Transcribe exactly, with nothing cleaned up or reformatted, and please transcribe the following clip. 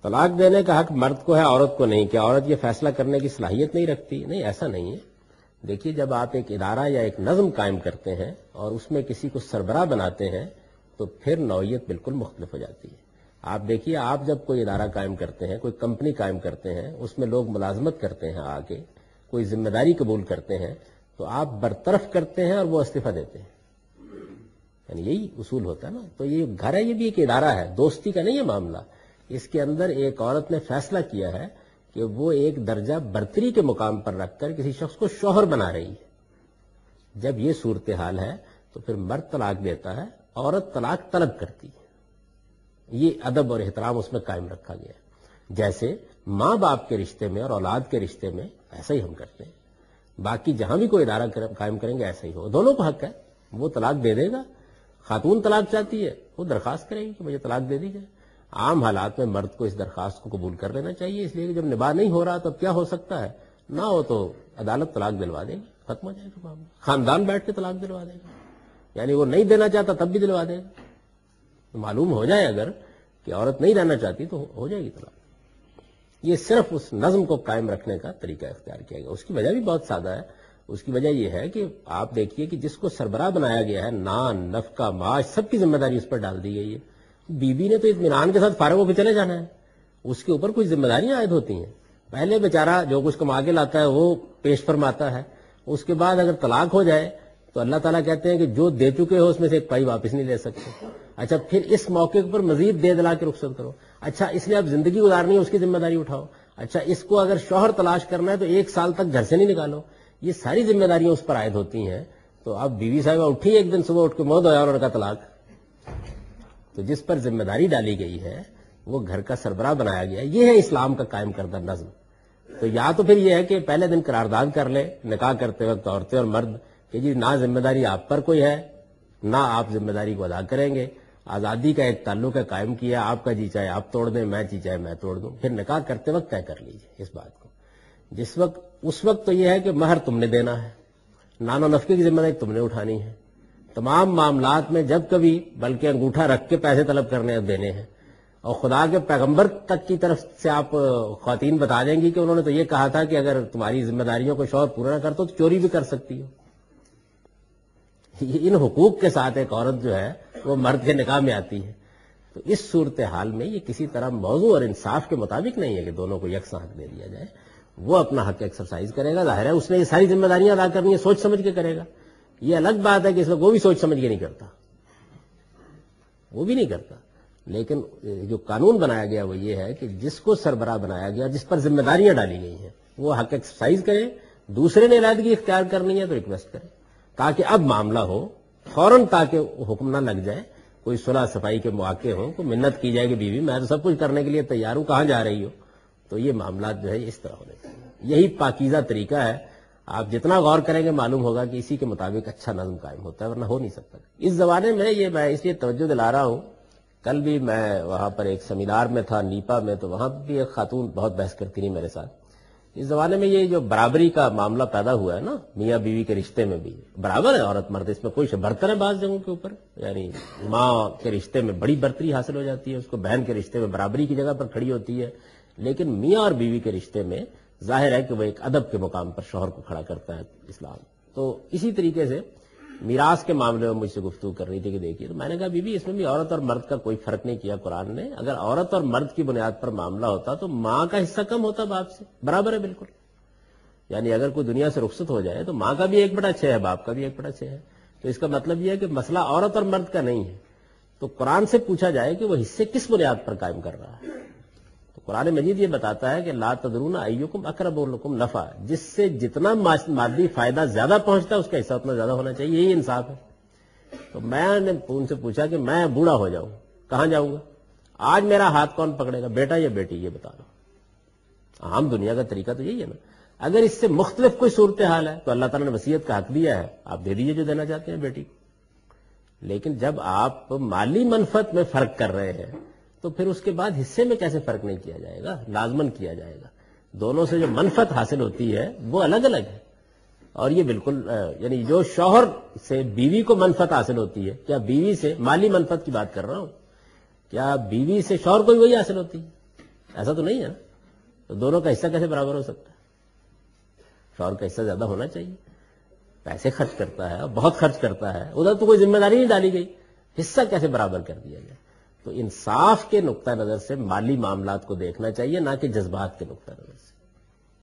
طلاق دینے کا حق مرد کو ہے، عورت کو نہیں. کیا عورت یہ فیصلہ کرنے کی صلاحیت نہیں رکھتی؟ نہیں، ایسا نہیں ہے. دیکھیے، جب آپ ایک ادارہ یا ایک نظم قائم کرتے ہیں اور اس میں کسی کو سربراہ بناتے ہیں تو پھر نوعیت بالکل مختلف ہو جاتی ہے. آپ دیکھیے، آپ جب کوئی ادارہ قائم کرتے ہیں، کوئی کمپنی قائم کرتے ہیں، اس میں لوگ ملازمت کرتے ہیں، آگے کوئی ذمہ داری قبول کرتے ہیں، تو آپ برطرف کرتے ہیں اور وہ استعفیٰ دیتے ہیں. یعنی یہی اصول ہوتا ہے نا. تو یہ گھر ہے، یہ بھی ایک ادارہ ہے، دوستی کا نہیں ہے معاملہ. اس کے اندر ایک عورت نے فیصلہ کیا ہے کہ وہ ایک درجہ برتری کے مقام پر رکھ کر کسی شخص کو شوہر بنا رہی ہے. جب یہ صورتحال ہے تو پھر مرد طلاق دیتا ہے، عورت طلاق طلب کرتی ہے. یہ ادب اور احترام اس میں قائم رکھا گیا ہے. جیسے ماں باپ کے رشتے میں اور اولاد کے رشتے میں ایسا ہی ہم کرتے ہیں. باقی جہاں بھی کوئی ادارہ قائم کریں گے ایسا ہی ہو. دونوں کو حق ہے، وہ طلاق دے دے گا. خاتون طلاق چاہتی ہے، وہ درخواست کرے گی کہ مجھے طلاق دے دی جائے. عام حالات میں مرد کو اس درخواست کو قبول کر لینا چاہیے، اس لیے کہ جب نباہ نہیں ہو رہا تب کیا ہو سکتا ہے، نہ ہو تو عدالت طلاق دلوا دے گی، ختم ہو جائے گا معاملہ. خاندان بیٹھ کے طلاق دلوا دے گا. یعنی وہ نہیں دینا چاہتا تب بھی دلوا دے گا. معلوم ہو جائے اگر کہ عورت نہیں رہنا چاہتی تو ہو جائے گی طلاق. یہ صرف اس نظم کو قائم رکھنے کا طریقہ اختیار کیا گیا. اس کی وجہ بھی بہت سادہ ہے. اس کی وجہ یہ ہے کہ آپ دیکھیے کہ جس کو سربراہ بنایا گیا ہے، نان، نفقہ، معاش، سب کی ذمہ داری اس پر ڈال دی گئی ہے. بیوی نے تو اطمینان کے ساتھ فارغ ہو کے چلے جانا ہے. اس کے اوپر کچھ ذمہ داریاں عائد ہوتی ہیں. پہلے بیچارہ جو کچھ کما کے لاتا ہے وہ پیش فرماتا ہے. اس کے بعد اگر طلاق ہو جائے تو اللہ تعالیٰ کہتے ہیں کہ جو دے چکے ہو اس میں سے ایک پائی واپس نہیں لے سکتے. اچھا، پھر اس موقع پر مزید دے دلا کے رخصت کرو. اچھا، اس لیے اب زندگی گزارنی ہے، اس کی ذمہ داری اٹھاؤ. اچھا، اس کو اگر شوہر تلاش کرنا ہے تو ایک سال تک گھر سے نہیں نکالو. یہ ساری ذمہ داریاں اس پر عائد ہوتی ہیں. تو اب بیوی صاحبہ اٹھی ایک دن صبح اٹھ کے منہ دھویا اور ان کا طلاق. تو جس پر ذمہ داری ڈالی گئی ہے وہ گھر کا سربراہ بنایا گیا ہے. یہ ہے اسلام کا قائم کردہ نظم. تو یا تو پھر یہ ہے کہ پہلے دن قرارداد کر لے نکاح کرتے وقت عورتیں اور مرد کہ جی نہ ذمہ داری آپ پر کوئی ہے، نہ آپ ذمہ داری کو ادا کریں گے. آزادی کا ایک تعلق ہے قائم کیا، آپ کا جی چاہے آپ توڑ دیں، میں جی چاہے میں توڑ دوں. پھر نکاح کرتے وقت طے کر لیجیے اس بات کو. جس وقت اس وقت تو یہ ہے کہ مہر تم نے دینا ہے، نان و نفقے کی ذمہ داری تم نے اٹھانی ہے. تمام معاملات میں جب کبھی بلکہ انگوٹھا رکھ کے پیسے طلب کرنے دینے ہیں. اور خدا کے پیغمبر تک کی طرف سے آپ خواتین بتا دیں گی کہ انہوں نے تو یہ کہا تھا کہ اگر تمہاری ذمہ داریوں کو شوہر پورا نہ کرتا تو چوری بھی کر سکتی ہو. ان حقوق کے ساتھ ایک عورت جو ہے وہ مرد کے نکاح میں آتی ہے. تو اس صورتحال میں یہ کسی طرح موضوع اور انصاف کے مطابق نہیں ہے کہ دونوں کو یکساں حق دے دیا جائے. وہ اپنا حق ایکسرسائز کرے گا، ظاہر ہے اس نے یہ ساری ذمہ داریاں ادا کرنی ہے، سوچ سمجھ کے کرے گا. یہ الگ بات ہے کہ اس میں وہ بھی سوچ سمجھ کے نہیں کرتا، وہ بھی نہیں کرتا. لیکن جو قانون بنایا گیا وہ یہ ہے کہ جس کو سربراہ بنایا گیا، جس پر ذمہ داریاں ڈالی گئی ہیں، وہ حق ایکسرسائز کرے. دوسرے نے علیحدگی اختیار کرنی ہے تو ریکویسٹ کرے تاکہ اب معاملہ ہو فوراً، تاکہ حکم نہ لگ جائے. کوئی صلح صفائی کے مواقع ہوں، کوئی منت کی جائے کہ بیوی میں تو سب کچھ کرنے کے لیے تیار ہوں، کہاں جا رہی ہو. تو یہ معاملات جو ہے اس طرح ہونے چاہیے. یہی پاکیزہ طریقہ ہے. آپ جتنا غور کریں گے معلوم ہوگا کہ اسی کے مطابق اچھا نظم قائم ہوتا ہے، ورنہ ہو نہیں سکتا. اس زمانے میں یہ میں اس لیے توجہ دلا رہا ہوں. کل بھی میں وہاں پر ایک سیمینار میں تھا نیپا میں، تو وہاں بھی ایک خاتون بہت بحث کرتی رہی میرے ساتھ. اس زمانے میں یہ جو برابری کا معاملہ پیدا ہوا ہے نا، میاں بیوی کے رشتے میں بھی برابر ہے عورت مرد، اس میں کوئی برتر ہے بعض جگہوں کے اوپر. یعنی ماں کے رشتے میں بڑی برتری حاصل ہو جاتی ہے، اس کو بہن کے رشتے میں برابری کی جگہ پر کھڑی ہوتی ہے. لیکن میاں اور بیوی کے رشتے میں ظاہر ہے کہ وہ ایک ادب کے مقام پر شوہر کو کھڑا کرتا ہے اسلام. تو اسی طریقے سے میراث کے معاملے میں مجھ سے گفتگو کر رہی تھی کہ دیکھیے، تو میں نے کہا بی بی اس میں بھی عورت اور مرد کا کوئی فرق نہیں کیا قرآن نے. اگر عورت اور مرد کی بنیاد پر معاملہ ہوتا تو ماں کا حصہ کم ہوتا باپ سے، برابر ہے بالکل. یعنی اگر کوئی دنیا سے رخصت ہو جائے تو ماں کا بھی ایک بٹا چھ ہے، باپ کا بھی ایک بٹا چھ ہے. تو اس کا مطلب یہ ہے کہ مسئلہ عورت اور مرد کا نہیں ہے. تو قرآن سے پوچھا جائے کہ وہ حصے کس بنیاد پر قائم کر رہا ہے، تو قرآن مجید یہ بتاتا ہے کہ لا تدرون ایکم اقرب لکم نفعا، جس سے جتنا مادی فائدہ زیادہ پہنچتا ہے اس کا حصہ اتنا زیادہ ہونا چاہیے. یہی انصاف ہے. تو میں نے ان سے پوچھا کہ میں بوڑھا ہو جاؤں کہاں جاؤں گا، آج میرا ہاتھ کون پکڑے گا، بیٹا یا بیٹی، یہ بتا دو. عام دنیا کا طریقہ تو یہی ہے نا. اگر اس سے مختلف کوئی صورتحال ہے تو اللہ تعالیٰ نے وصیت کا حق دیا ہے، آپ دے دیجئے جو دینا چاہتے ہیں بیٹی کو. لیکن جب آپ مالی منفعت میں فرق کر رہے ہیں تو پھر اس کے بعد حصے میں کیسے فرق نہیں کیا جائے گا، لازماً کیا جائے گا. دونوں سے جو منفعت حاصل ہوتی ہے وہ الگ الگ ہے. اور یہ بالکل یعنی جو شوہر سے بیوی کو منفعت حاصل ہوتی ہے، کیا بیوی سے مالی منفعت کی بات کر رہا ہوں، کیا بیوی سے شوہر کو بھی وہی حاصل ہوتی ہے؟ ایسا تو نہیں ہے نا. تو دونوں کا حصہ کیسے برابر ہو سکتا ہے؟ شوہر کا حصہ زیادہ ہونا چاہیے. پیسے خرچ کرتا ہے، بہت خرچ کرتا ہے، ادھر تو کوئی ذمہ داری نہیں ڈالی گئی، حصہ کیسے برابر کر دیا جائے؟ تو انصاف کے نقطہ نظر سے مالی معاملات کو دیکھنا چاہیے، نہ کہ جذبات کے نقطہ نظر سے.